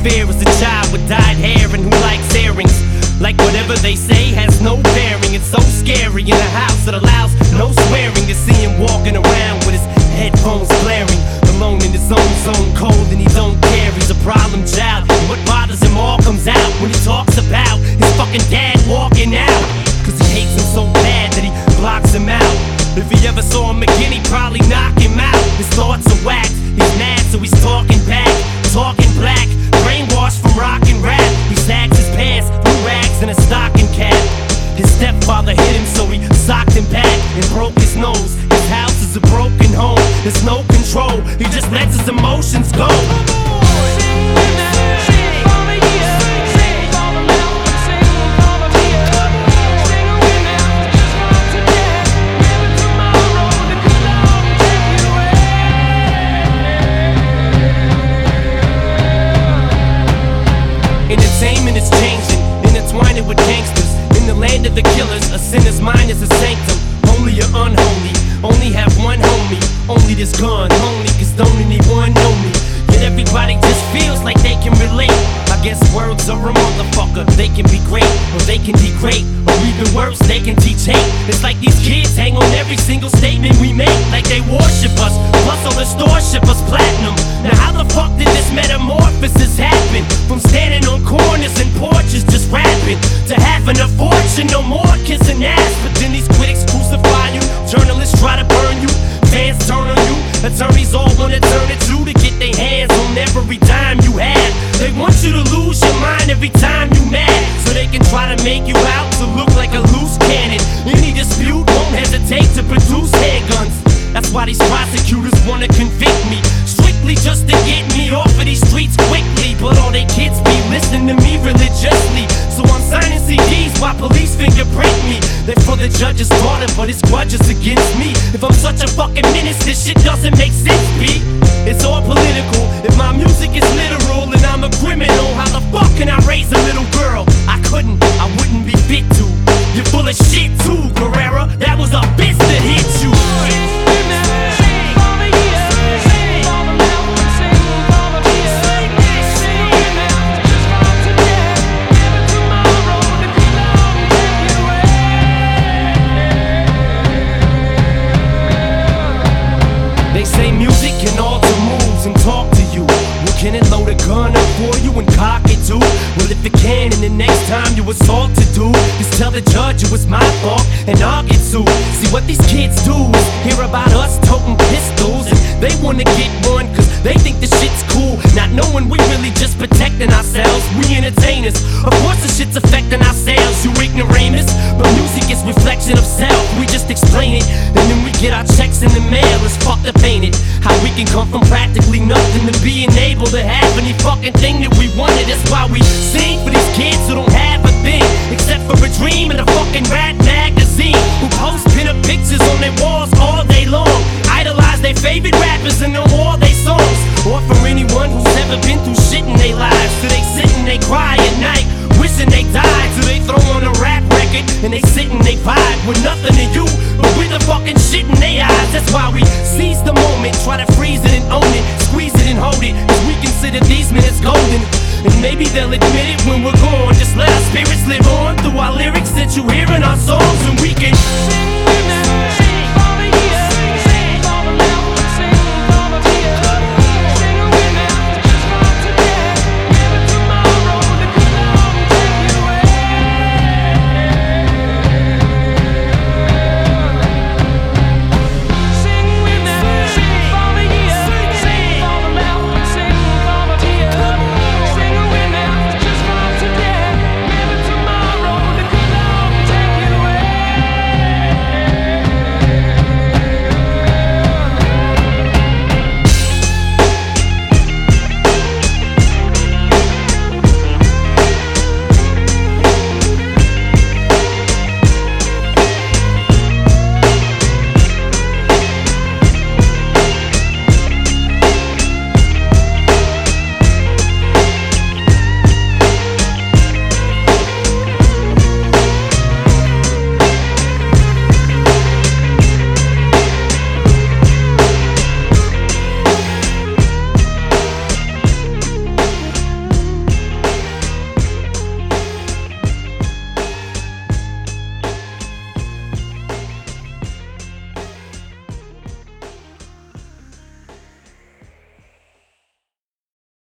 fear is a child with dyed hair and who likes earrings. Like whatever they say has no bearing. It's so scary in a house that allows no swearing. To see him walking around with his headphones blaring, alone in his own zone, cold and he don't care. He's a problem child, and what bothers him all comes out when he talks about his fucking dad walking out. Cause he hates him so bad that he blocks him out. If he ever saw him again, he'd probably knock him out. His thoughts are whacked, he's mad so he's talking back, talking black, brainwashed from rock and rap. He sags his pants, blue rags and a stocking cap. His stepfather hit him so he socked him back and broke his nose. His house is a broken home, there's no control, he just lets his emotions go. Entertainment is changing, intertwining with gangsters. In the land of the killers, a sinner's mind is a sanctum. Holy or unholy, only have one homie. Only this gun, only cause don't anyone know me. Yet everybody just feels like they can relate. I guess words are a motherfucker. They can be great, or they can degrade, or even worse, they can teach hate. It's like these kids hang on every single statement we make, like they worship us, plus all the stores ship us platinum. Now how the fuck did this metamorphosis happen? From standing on corners and porches just rapping, to having a fortune, no more kissing ass. But then these critics crucify you, journalists try to burn you, fans turn on you, attorneys all wanna turn it to get their hands on every dime you have. They want you to lose your mind every time you mad, so they can try to make you out to look like a loose cannon. Any dispute won't hesitate to produce handguns. That's why these prosecutors wanna convict me, strictly just to get me off of these streets quickly. But all they kids be listening to me religiously, so I'm signing CDs while police fingerprint me. They're for the judge's daughter, but his grudge is against me. If I'm such a fucking menace, this shit doesn't make sense, B. It's all political. If my music is literal and I'm a criminal, how the fuck can I raise a little girl? I couldn't, I wouldn't be fit to. You're full of shit too, Guerrera. That was a bitch that hit you. They say music can alter moods and talk to you. Well, can it load a gun up for you and cock it too? Well, if it can, and the next time you assault to do, just tell the judge it was my fault and I'll get sued. See what these kids do is hear about us toting pistols, and they wanna get one cause they think the shit's cool, not knowing we really just protecting ourselves. We entertainers, of course the shit's affecting our sales, you ignoramus. But music is reflection of self, we just explain it, and then we get our checks in the mail. It's fucked up, ain't it? How we can come from practically nothing to being able to have any fucking thing that we wanted. That's why we sing for these kids who don't have a thing, except for a dream and a fucking rat magazine, who post pin-up pictures on their walls all day long, idolize their favorite rappers and know all their songs. Or for anyone who's ever been through shit in their lives, so they sit and they cry at night, wishing they died. So they throw on a rap record and they sit and they vibe with nothing to you, but with the fucking shit in their eyes. That's why we seize the moment, try to freeze it and own it, squeeze it and hold it, cause we consider these minutes golden. And maybe they'll admit it when we're gone. Just let our spirits live on through our lyrics that you hear in our songs, and we can